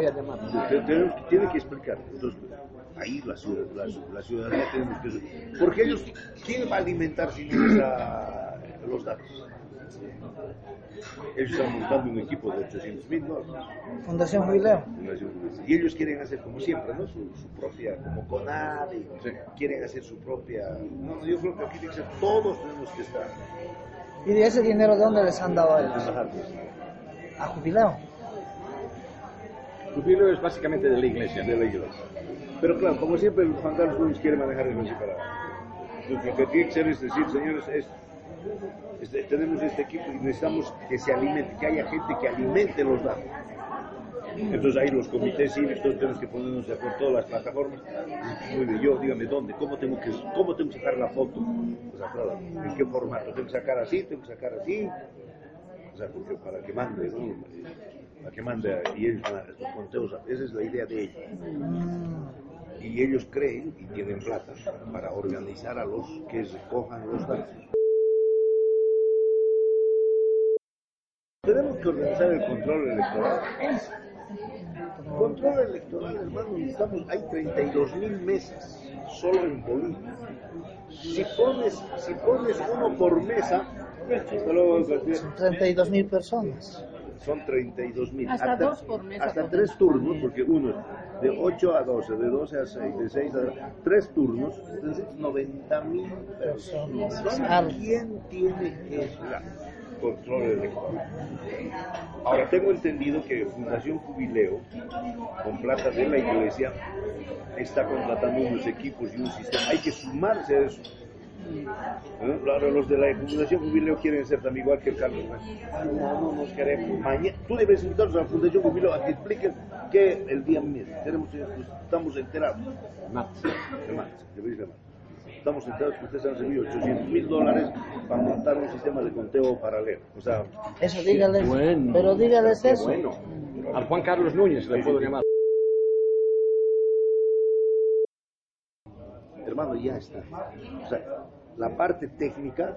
voy a llamar. Tiene que explicar. Entonces, ahí la ciudadanía tenemos que... Porque ellos, ¿quién va a alimentar sin los datos? Ellos están montando un equipo de $800,000. Fundación Jubileo. Y ellos quieren hacer como siempre, ¿no? Su propia, como CONADE, quieren hacer su propia... No, yo creo que aquí tiene que ser, todos tenemos que estar. ¿Y de ese dinero de dónde les han dado a ellos? A Jubileo. Jubileo es básicamente de la iglesia. De la iglesia. Pero claro, como siempre, Juan Carlos Núñez quiere manejar el negocio para... Entonces, lo que tiene que ser es decir, señores, tenemos este equipo y necesitamos que se alimente, que haya gente que alimente los datos. Entonces ahí los comités cívicos, todos tenemos que ponernos de acuerdo, todas las plataformas. Muy bien, yo, dígame dónde, cómo tengo que sacar la foto, o sea, claro, en qué formato, tengo que sacar así, o sea, porque para que mande, ¿no? Para que mande y ellos estos conteos, esa es la idea de ellos. Y ellos creen y tienen plata para organizar a los que recojan los datos. Tenemos que organizar el control electoral. Control electoral, hermano, hay 32,000 mesas solo en Bolivia. Si pones uno por mesa, Son 32,000 personas. son 32,000. Hasta 2 por mesa. Hasta 3 turnos, porque uno es de 8 a 12, de 12 a 6, de 6 a 3 turnos, entonces 90,000 personas. ¿Quién tiene que control electoral? Ahora, tengo entendido que Fundación Jubileo, con plata de la iglesia, está contratando unos equipos y un sistema. Hay que sumarse a eso. Claro, los de la Fundación Jubileo quieren ser también igual que el Carlos. No nos queremos. Mañana, tú debes invitarnos a la Fundación Jubileo a que expliquen que el día mismo estamos enterados. El martes. Estamos enterados que ustedes han recibido $800,000 para montar un sistema de conteo paralelo. O sea, eso dígales, bueno, pero dígales eso. Bueno. Al Juan Carlos Núñez le puedo llamar. Hermano, ya está. O sea, la parte técnica,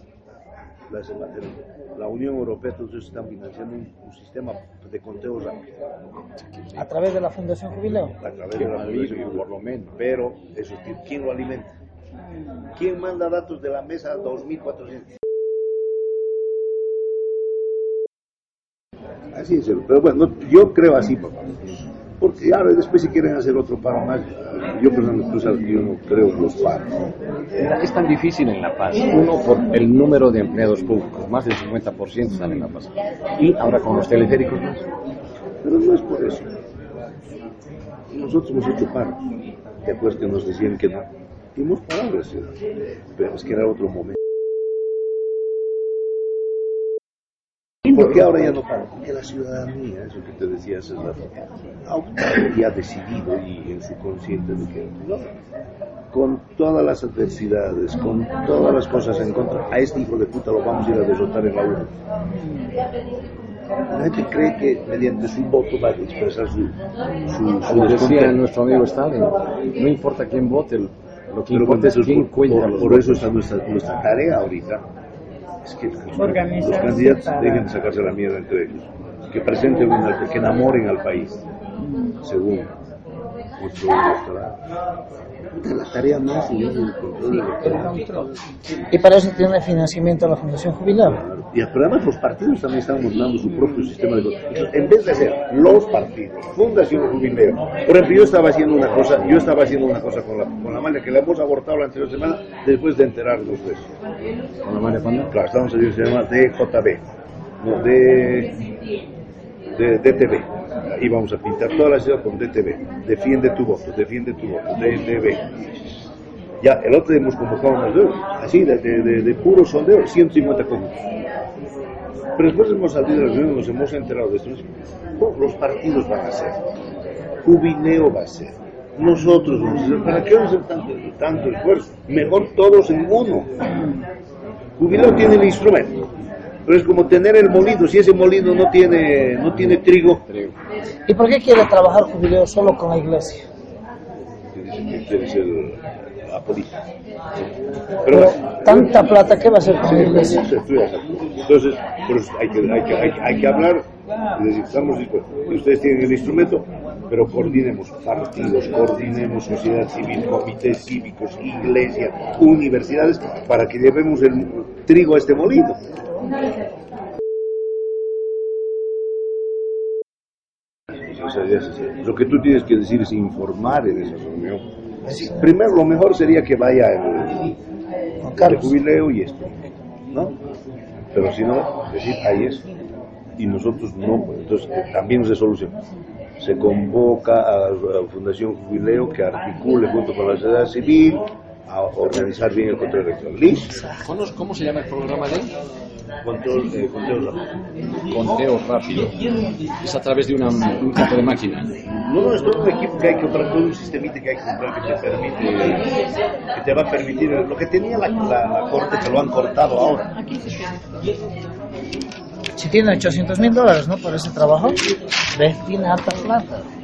la Unión Europea, entonces están financiando un sistema de conteo rápido. A través de la Fundación Jubileo. A través de la Fundación, por lo menos. Pero, eso, ¿quién lo alimenta? ¿Quién manda datos de la mesa a 2,400? Así es, pero bueno, yo creo así, papá. Porque ahora después si quieren hacer otro paro más, yo personalmente, tú sabes que yo no creo en los paros. Es tan difícil en La Paz, uno por el número de empleados públicos, más del 50% están en La Paz. Y ahora con los teleféricos más. Pero no es por eso. Nosotros hemos hecho paros. ¿Te acuerdas que nos decían que no? Y hemos parado la ciudad. Pero es que era otro momento. ¿Por qué ahora ya no paran? Porque la ciudadanía, eso que te decía, es ya ha decidido y en su consciente de que no, con todas las adversidades, con todas las cosas en contra, a este hijo de puta lo vamos a ir a derrotar en la urna. La gente cree que mediante su voto va a expresar su Como decía nuestro amigo Stalin, no importa quién vote, lo que importa es quién cuenta los votos. Por eso está nuestra tarea ahorita. Es que los candidatos dejen de sacarse la mierda entre ellos, que presenten que enamoren al país, según nuestro la tarea más y es el control. Y para eso tiene financiamiento la Fundación Jubileo. Y además los partidos también están montando su propio sistema de control. En vez de hacer los partidos, Fundación Jubileo. Por ejemplo, yo estaba haciendo una cosa con la Malia, que la hemos abortado la anterior semana después de enterarnos de eso. ¿Con la Malia cuándo? Claro, estamos haciendo, se llama DJB, no, de DTV. Íbamos a pintar toda la ciudad con DTV. Defiende tu voto, DTV. Ya, el otro día hemos convocado unos dedos, así, de puro sondeo, 150 conjuntos. Pero después hemos salido de la reunión, nos hemos enterado de esto. Los partidos van a hacer, Jubileo va a hacer, nosotros vamos a hacer. ¿Para qué vamos a hacer tanto esfuerzo? Mejor todos en uno. Jubileo tiene el instrumento, pero es como tener el molino. Si ese molino no tiene trigo. ¿Y por qué quiere trabajar Jubileo solo con la iglesia? Quiere ser apolítico. Pero tanta plata, ¿qué va a hacer con la iglesia? Entonces, por eso hay que hablar Es decir, estamos dispuestos. Ustedes tienen el instrumento, pero coordinemos partidos, coordinemos sociedad civil, comités cívicos, iglesia, universidades, para que llevemos el trigo a este molino. O sea, lo que tú tienes que decir es informar en esa reunión. Primero, lo mejor sería que vaya el jubileo y esto, ¿no? Pero si no, decir, ahí es. Y nosotros no, entonces también es de solución. Se convoca a la Fundación Jubileo que articule junto con la sociedad civil a organizar bien el control electoral. ¿Listo? ¿Cómo se llama el programa de él? Conteo rápido. Conteo rápido. Es a través de un tipo de máquina. No, es todo un equipo que hay que comprar, todo un sistemita que hay que comprar que te va a permitir, lo que tenía la corte que lo han cortado ahora. Si tiene $800,000, ¿no? Por ese trabajo, tiene harta plata.